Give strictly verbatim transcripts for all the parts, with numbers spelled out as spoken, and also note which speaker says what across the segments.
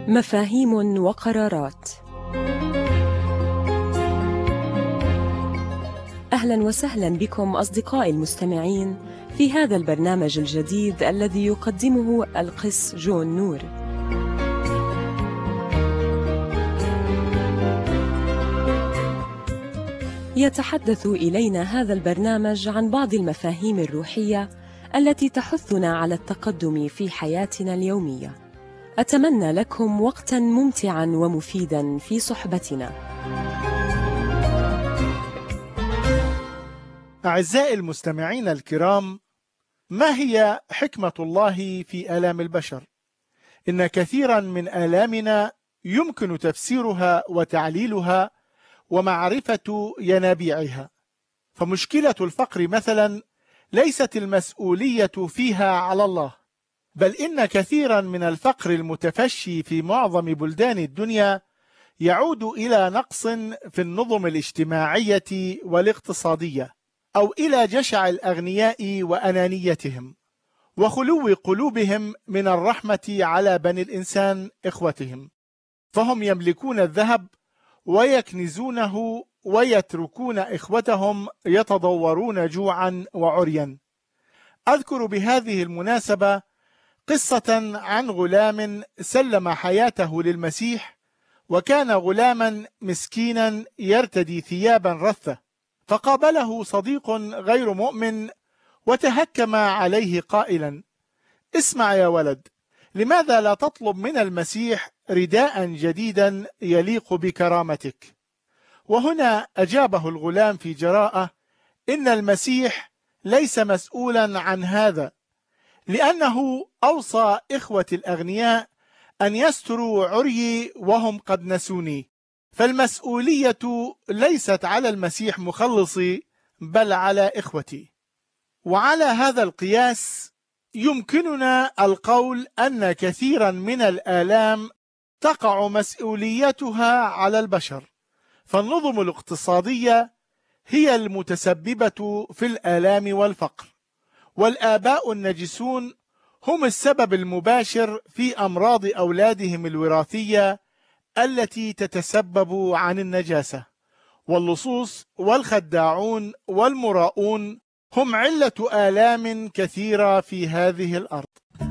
Speaker 1: مفاهيم وقرارات. أهلا وسهلا بكم أصدقائي المستمعين في هذا البرنامج الجديد الذي يقدمه القس جون نور. يتحدث إلينا هذا البرنامج عن بعض المفاهيم الروحية التي تحثنا على التقدم في حياتنا اليومية. أتمنى لكم وقتاً ممتعاً ومفيداً في صحبتنا.
Speaker 2: أعزائي المستمعين الكرام، ما هي حكمة الله في آلام البشر؟ إن كثيراً من آلامنا يمكن تفسيرها وتعليلها ومعرفة ينابيعها. فمشكلة الفقر مثلاً ليست المسؤولية فيها على الله، بل إن كثيراً من الفقر المتفشي في معظم بلدان الدنيا يعود إلى نقص في النظم الاجتماعية والاقتصادية، أو إلى جشع الأغنياء وأنانيتهم، وخلو قلوبهم من الرحمة على بني الإنسان إخوتهم، فهم يملكون الذهب ويكنزونه ويتركون إخوتهم يتضورون جوعا وعريا. أذكر بهذه المناسبة قصة عن غلام سلم حياته للمسيح، وكان غلاما مسكينا يرتدي ثيابا رثة، فقابله صديق غير مؤمن وتهكم عليه قائلا: اسمع يا ولد، لماذا لا تطلب من المسيح رداء جديدا يليق بكرامتك؟ وهنا أجابه الغلام في جراءة: إن المسيح ليس مسؤولا عن هذا، لأنه أوصى إخوة الأغنياء أن يستروا عريي وهم قد نسوني، فالمسؤولية ليست على المسيح مخلصي بل على إخوتي. وعلى هذا القياس يمكننا القول أن كثيرا من الآلام تقع مسؤوليتها على البشر، فالنظم الاقتصادية هي المتسببة في الآلام والفقر، والآباء النجسون هم السبب المباشر في أمراض أولادهم الوراثية التي تتسبب عن النجاسة، واللصوص والخداعون والمراؤون هم علة آلام كثيرة في هذه الأرض.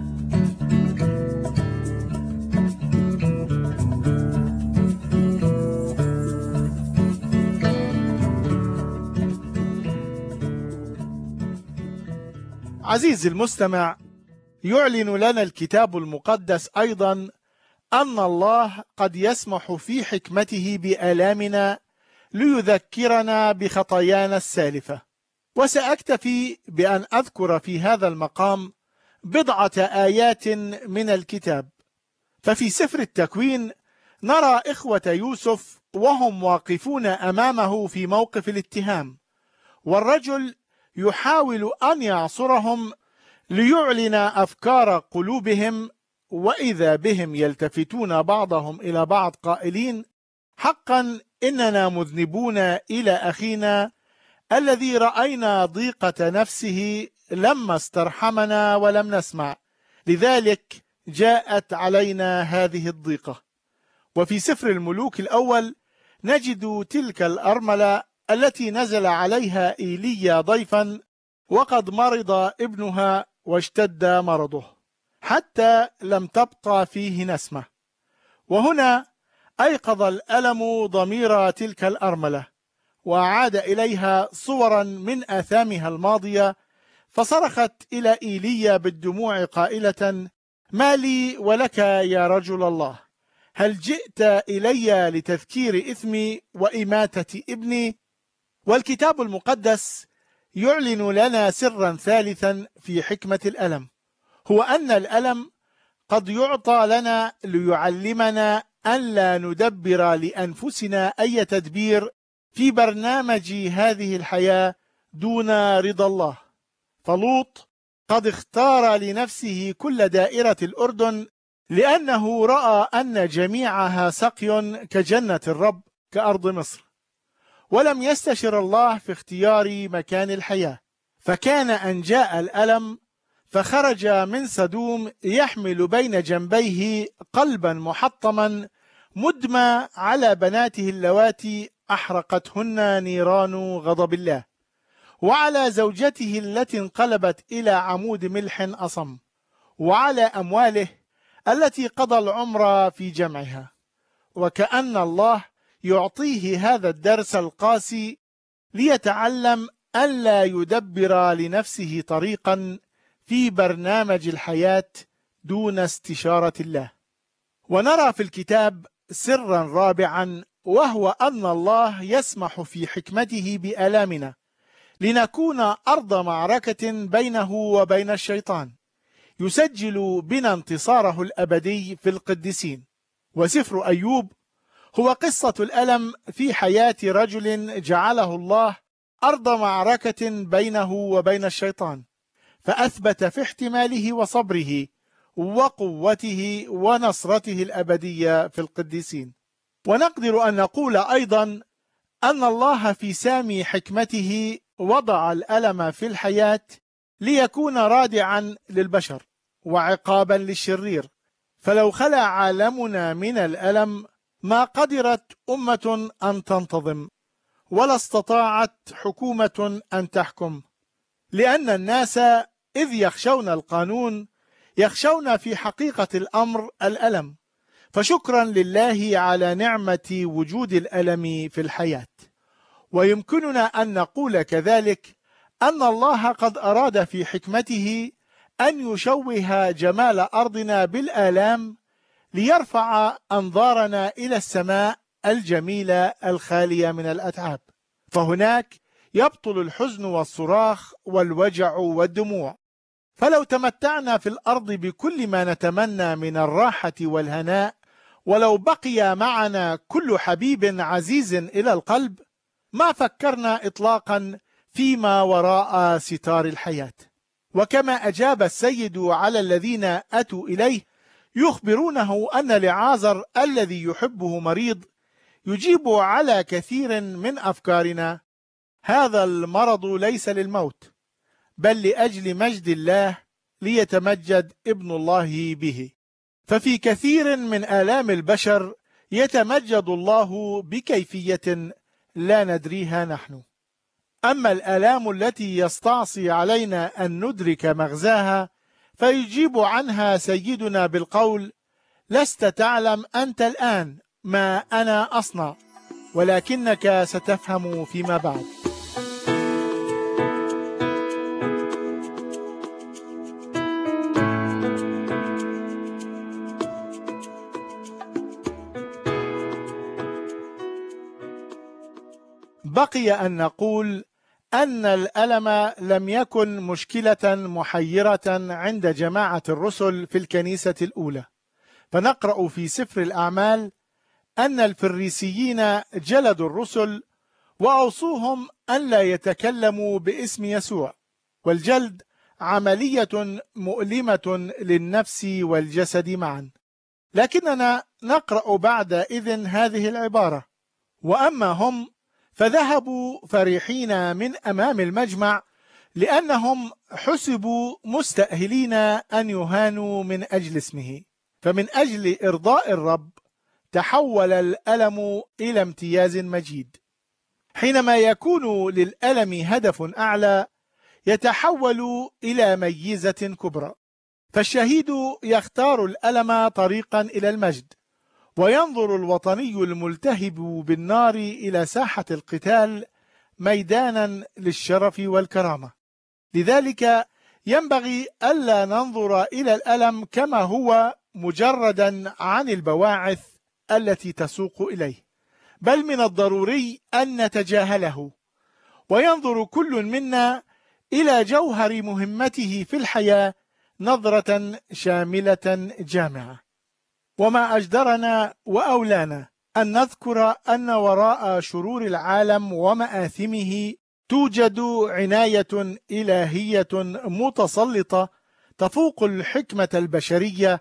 Speaker 2: عزيزي المستمع، يعلن لنا الكتاب المقدس أيضا أن الله قد يسمح في حكمته بآلامنا ليذكرنا بخطايانا السالفة، وسأكتفي بأن أذكر في هذا المقام بضعة آيات من الكتاب. ففي سفر التكوين نرى إخوة يوسف وهم واقفون أمامه في موقف الاتهام، والرجل يحاول أن يعصرهم ليعلن أفكار قلوبهم، وإذا بهم يلتفتون بعضهم إلى بعض قائلين: حقا إننا مذنبون إلى أخينا الذي رأينا ضيقة نفسه لما استرحمنا ولم نسمع، لذلك جاءت علينا هذه الضيقة. وفي سفر الملوك الأول نجد تلك الأرملة التي نزل عليها إيليا ضيفا وقد مرض ابنها واشتد مرضه حتى لم تبقى فيه نسمة. وهنا أيقظ الألم ضمير تلك الأرملة وعاد إليها صورا من آثامها الماضية، فصرخت إلى إيليا بالدموع قائلة: ما لي ولك يا رجل الله؟ هل جئت إلي لتذكير إثمي وإماتة ابني؟ والكتاب المقدس يعلن لنا سرا ثالثا في حكمة الألم، هو أن الألم قد يعطى لنا ليعلمنا أن لا ندبر لأنفسنا أي تدبير في برنامج هذه الحياة دون رضا الله. فلوط قد اختار لنفسه كل دائرة الأردن لأنه رأى أن جميعها سقي كجنة الرب كأرض مصر، ولم يستشر الله في اختيار مكان الحياة، فكان أن جاء الألم فخرج من سدوم يحمل بين جنبيه قلبا محطما مدمى على بناته اللواتي أحرقتهن نيران غضب الله، وعلى زوجته التي انقلبت إلى عمود ملح أصم، وعلى أمواله التي قضى العمر في جمعها. وكأن الله يعطيه هذا الدرس القاسي ليتعلم ألا يدبر لنفسه طريقا في برنامج الحياة دون استشارة الله. ونرى في الكتاب سرا رابعا، وهو أن الله يسمح في حكمته بآلامنا لنكون أرض معركة بينه وبين الشيطان، يسجل بنا انتصاره الأبدي في القديسين. وسفر أيوب هو قصة الألم في حياة رجل جعله الله أرض معركة بينه وبين الشيطان، فأثبت في احتماله وصبره وقوته ونصرته الأبدية في القديسين. ونقدر أن نقول أيضا أن الله في سامي حكمته وضع الألم في الحياة ليكون رادعا للبشر وعقابا للشرير، فلو خلا عالمنا من الألم ما قدرت أمة أن تنتظم، ولا استطاعت حكومة أن تحكم، لأن الناس إذ يخشون القانون يخشون في حقيقة الأمر الألم. فشكرا لله على نعمة وجود الألم في الحياة. ويمكننا أن نقول كذلك أن الله قد أراد في حكمته أن يشوه جمال أرضنا بالآلام ليرفع أنظارنا إلى السماء الجميلة الخالية من الأتعاب، فهناك يبطل الحزن والصراخ والوجع والدموع. فلو تمتعنا في الأرض بكل ما نتمنى من الراحة والهناء، ولو بقي معنا كل حبيب عزيز إلى القلب، ما فكرنا إطلاقا فيما وراء ستار الحياة. وكما أجاب السيد على الذين أتوا إليه يخبرونه أن لعازر الذي يحبه مريض، يجيب على كثير من أفكارنا: هذا المرض ليس للموت، بل لأجل مجد الله ليتمجد ابن الله به. ففي كثير من آلام البشر يتمجد الله بكيفية لا ندريها نحن. أما الآلام التي يستعصي علينا أن ندرك مغزاها فيجيب عنها سيدنا بالقول: لست تعلم أنت الآن ما أنا أصنع، ولكنك ستفهم فيما بعد. بقي أن نقول أن الألم لم يكن مشكلة محيرة عند جماعة الرسل في الكنيسة الأولى، فنقرأ في سفر الأعمال أن الفريسيين جلدوا الرسل وأوصوهم أن لا يتكلموا باسم يسوع، والجلد عملية مؤلمة للنفس والجسد معا. لكننا نقرأ بعد إذن هذه العبارة: وأما هم فذهبوا فرحين من أمام المجمع، لأنهم حسبوا مستأهلين أن يهانوا من أجل اسمه. فمن أجل إرضاء الرب تحول الألم إلى امتياز مجيد. حينما يكون للألم هدف أعلى يتحول إلى ميزة كبرى. فالشهيد يختار الألم طريقا إلى المجد، وينظر الوطني الملتهب بالنار إلى ساحة القتال ميدانا للشرف والكرامة. لذلك ينبغي ألا ننظر إلى الألم كما هو مجردا عن البواعث التي تسوق إليه، بل من الضروري أن نتجاهله، وينظر كل منا إلى جوهر مهمته في الحياة نظرة شاملة جامعة. وما أجدرنا وأولانا أن نذكر أن وراء شرور العالم ومآثمه توجد عناية إلهية متسلطة تفوق الحكمة البشرية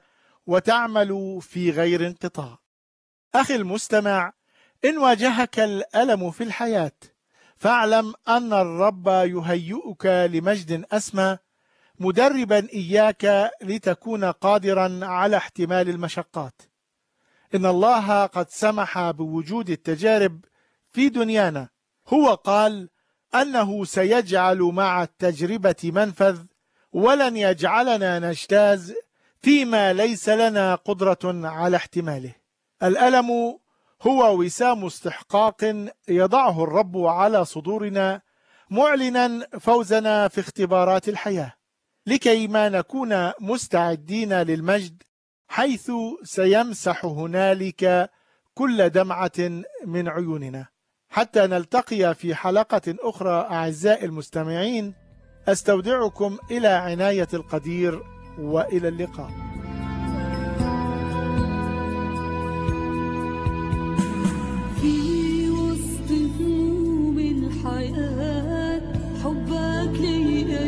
Speaker 2: وتعمل في غير انقطاع. أخي المستمع، إن واجهك الألم في الحياة فاعلم أن الرب يهيئك لمجد أسمى، مدربا إياك لتكون قادرا على احتمال المشقات. إن الله قد سمح بوجود التجارب في دنيانا. هو قال أنه سيجعل مع التجربة منفذ، ولن يجعلنا نجتاز فيما ليس لنا قدرة على احتماله. الألم هو وسام استحقاق يضعه الرب على صدورنا، معلنا فوزنا في اختبارات الحياة، لكي ما نكون مستعدين للمجد، حيث سيمسح هنالك كل دمعة من عيوننا. حتى نلتقي في حلقة أخرى أعزائي المستمعين، أستودعكم إلى عناية القدير، وإلى اللقاء.
Speaker 3: في وسط هموم الحياة حبك ليا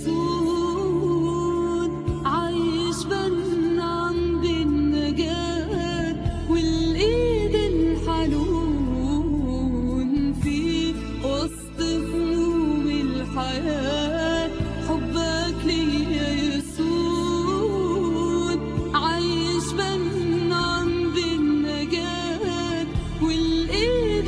Speaker 3: يسود، عايش بن عند النجاة والإيد الحنون. في وسط هموم الحياة حبك ليا يسود، عايش بن عند النجاة والإيد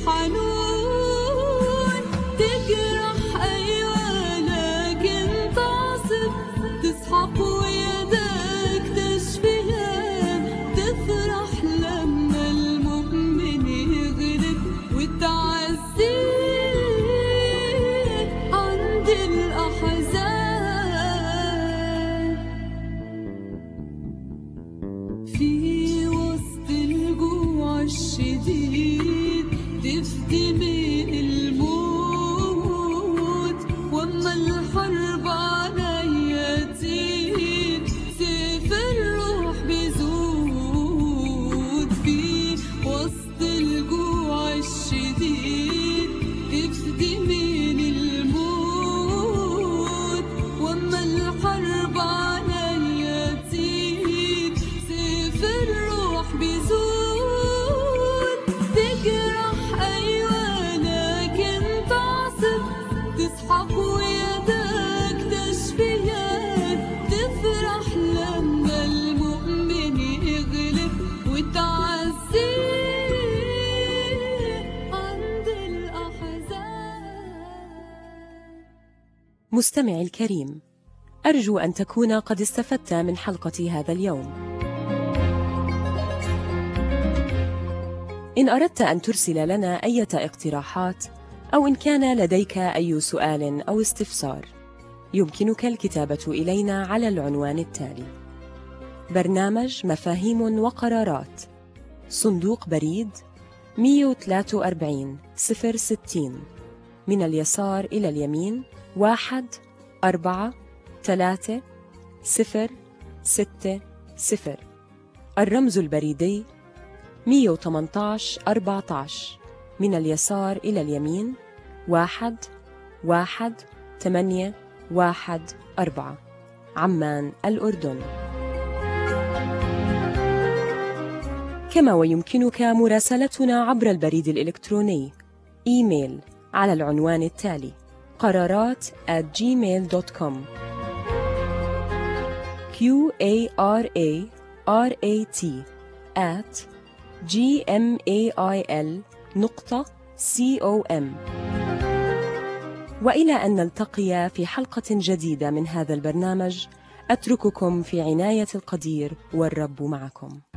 Speaker 3: الحنون. تجرح أيوة لكن تعصب، تسحق ويدك تشفيها، تفرح لما المؤمن يغلب وتعزيه عند الأحزان. في وسط الجوع الشديد تفدي من الموت، واما الحرب عليا تزيد سيف الروح بيزود. في وسط الجوع الشديد تفدي من الموت، واما الحرب عليا تزيد سيف الروح بيزود. تجرح أيوة لكن تعصب، تسحق ويدك تشفيها، تفرح لما المؤمن يغلب وتعزيه عند الأحزان.
Speaker 1: مستمعي الكريم، أرجو أن تكون قد استفدت من حلقة هذا اليوم. إن أردت أن ترسل لنا أي اقتراحات، أو إن كان لديك أي سؤال أو استفسار، يمكنك الكتابة إلينا على العنوان التالي: برنامج مفاهيم وقرارات، صندوق بريد مئة وثلاثة وأربعين صفر ستين، من اليسار إلى اليمين واحد أربعة ثلاثة صفر ستة صفر. الرمز البريدي مئة وثمانية عشر أربعة عشر، من اليسار إلى اليمين واحد واحد ثمانية واحد أربعة، عمان الأردن. كما ويمكنك مراسلتنا عبر البريد الإلكتروني إيميل على العنوان التالي: قرارات at gmail dot com. q a r a r a t at gmail نقطة com. وإلى أن نلتقي في حلقة جديدة من هذا البرنامج، أترككم في عناية القدير، والرب معكم.